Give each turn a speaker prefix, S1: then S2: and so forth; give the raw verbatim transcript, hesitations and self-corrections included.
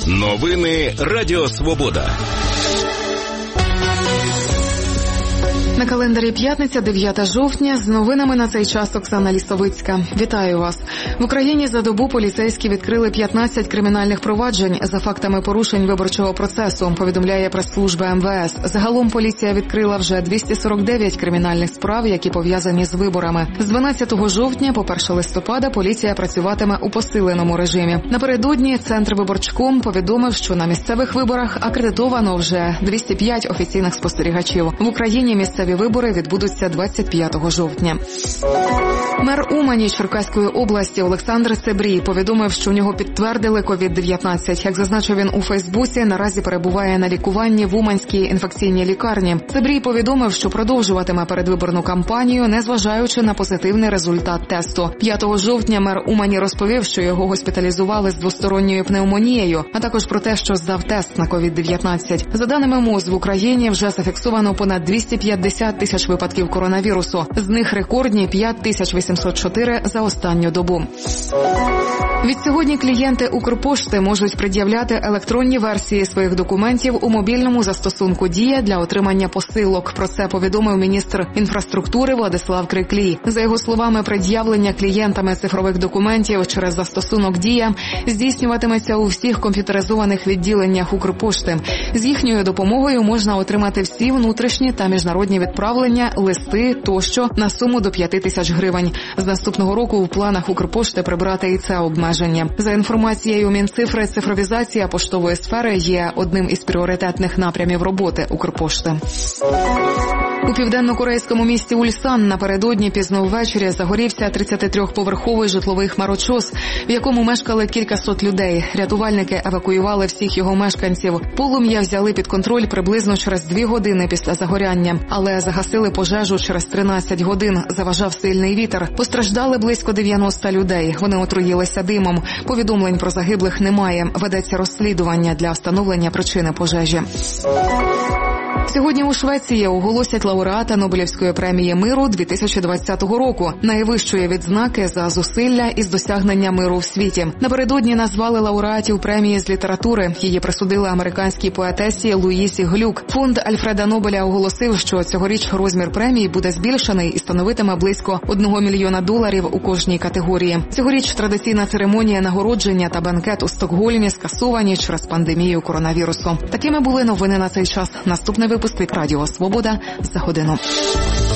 S1: Новини Радіо Свобода.
S2: На календарі п'ятниця, дев'яте жовтня. З новинами на цей час Оксана Лісовицька. Вітаю вас. В Україні за добу поліцейські відкрили п'ятнадцять кримінальних проваджень за фактами порушень виборчого процесу, повідомляє прес-служба ем ве ес. Загалом поліція відкрила вже двісті сорок дев'ять кримінальних справ, які пов'язані з виборами. З дванадцятого жовтня по перше листопада поліція працюватиме у посиленому режимі. Напередодні Центр Виборчком повідомив, що на місцевих виборах акредитовано вже двісті п'ять офіційних спостерігачів. В Україні місцеві вибори відбудуться двадцять п'ятого жовтня. Мер Умані Черкаської області Олександр Цебрій повідомив, що у нього підтвердили ковід дев'ятнадцять. Як зазначив він у Фейсбуці, наразі перебуває на лікуванні в Уманській інфекційній лікарні. Цебрій повідомив, що продовжуватиме передвиборну кампанію, незважаючи на позитивний результат тесту. п'ятого жовтня мер Умані розповів, що його госпіталізували з двосторонньою пневмонією, а також про те, що здав тест на ковід дев'ятнадцять. За даними МОЗ, в Україні вже зафіксовано понад двісті п'ятдесят тисяч випадків коронавірусу. З них рекордні п'ять тисяч вісімсот чотири за останню добу. Відсьогодні клієнти Укрпошти можуть пред'являти електронні версії своїх документів у мобільному застосунку «Дія» для отримання посилок. Про це повідомив міністр інфраструктури Владислав Криклій. За його словами, пред'явлення клієнтами цифрових документів через застосунок «Дія» здійснюватиметься у всіх комп'ютеризованих відділеннях Укрпошти. З їхньою допомогою можна отримати всі внутрішні та міжнародні відправлення, листи тощо на суму до п'яти тисяч гривень. З наступного року в планах Укрпошти прибрати і це обмеження. За інформацією Мінцифри, цифровізація поштової сфери є одним із пріоритетних напрямів роботи Укрпошти. У південно-корейському місті Ульсан напередодні пізно ввечері загорівся тридцятитрьохповерховий житловий хмарочос, в якому мешкали кількасот людей. Рятувальники евакуювали всіх його мешканців. Полум'я взяли під контроль приблизно через дві години після загоряння, але загасили пожежу через тринадцять годин. Заважав сильний вітер. Постраждали близько дев'яноста людей. Вони отруїлися димом. Повідомлень про загиблих немає. Ведеться розслідування для встановлення причини пожежі. Сьогодні у Швеції оголосять лауреата Нобелівської премії миру дві тисячі двадцятого року, найвищої відзнаки за зусилля із досягнення миру в світі. Напередодні назвали лауреатів премії з літератури. Її присудили американській поетесі Луїсі Глюк. Фонд Альфреда Нобеля оголосив, що цьогоріч розмір премії буде збільшений і становитиме близько одного мільйона доларів у кожній категорії. Цьогоріч традиційна церемонія нагородження та бенкет у Стокгольмі скасовані через пандемію коронавірусу. Такими були новини на цей час. Наступний випуск від Радіо Свобода за годину.